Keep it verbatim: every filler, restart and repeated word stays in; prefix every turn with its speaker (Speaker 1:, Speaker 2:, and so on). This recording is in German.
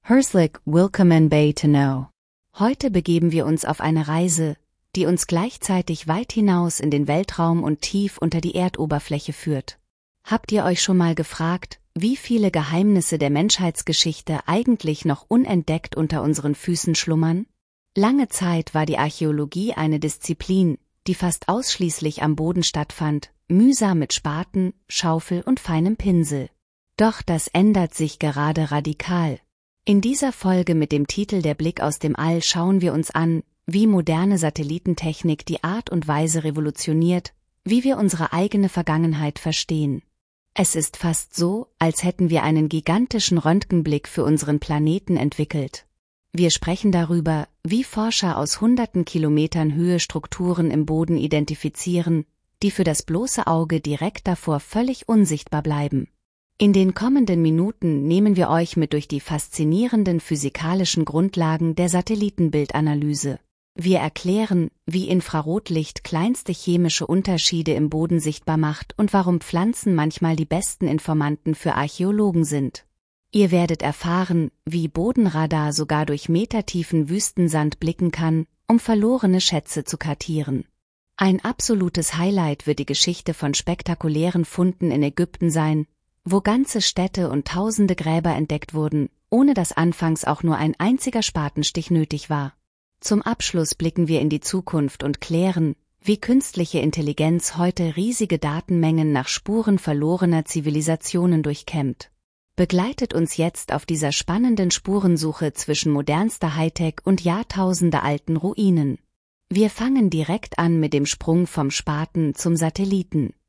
Speaker 1: Herzlich willkommen bei ToKnow. Heute begeben wir uns auf eine Reise, die uns gleichzeitig weit hinaus in den Weltraum und tief unter die Erdoberfläche führt. Habt ihr euch schon mal gefragt, wie viele Geheimnisse der Menschheitsgeschichte eigentlich noch unentdeckt unter unseren Füßen schlummern? Lange Zeit war die Archäologie eine Disziplin, die fast ausschließlich am Boden stattfand, mühsam mit Spaten, Schaufel und feinem Pinsel. Doch das ändert sich gerade radikal. In dieser Folge mit dem Titel Der Blick aus dem All schauen wir uns an, wie moderne Satellitentechnik die Art und Weise revolutioniert, wie wir unsere eigene Vergangenheit verstehen. Es ist fast so, als hätten wir einen gigantischen Röntgenblick für unseren Planeten entwickelt. Wir sprechen darüber, wie Forscher aus hunderten Kilometern Höhe Strukturen im Boden identifizieren, die für das bloße Auge direkt davor völlig unsichtbar bleiben. In den kommenden Minuten nehmen wir euch mit durch die faszinierenden physikalischen Grundlagen der Satellitenbildanalyse. Wir erklären, wie Infrarotlicht kleinste chemische Unterschiede im Boden sichtbar macht und warum Pflanzen manchmal die besten Informanten für Archäologen sind. Ihr werdet erfahren, wie Bodenradar sogar durch metertiefen Wüstensand blicken kann, um verlorene Schätze zu kartieren. Ein absolutes Highlight wird die Geschichte von spektakulären Funden in Ägypten sein, wo ganze Städte und tausende Gräber entdeckt wurden, ohne dass anfangs auch nur ein einziger Spatenstich nötig war. Zum Abschluss blicken wir in die Zukunft und klären, wie künstliche Intelligenz heute riesige Datenmengen nach Spuren verlorener Zivilisationen durchkämmt. Begleitet uns jetzt auf dieser spannenden Spurensuche zwischen modernster Hightech und jahrtausendealten Ruinen. Wir fangen direkt an mit dem Sprung vom Spaten zum Satelliten.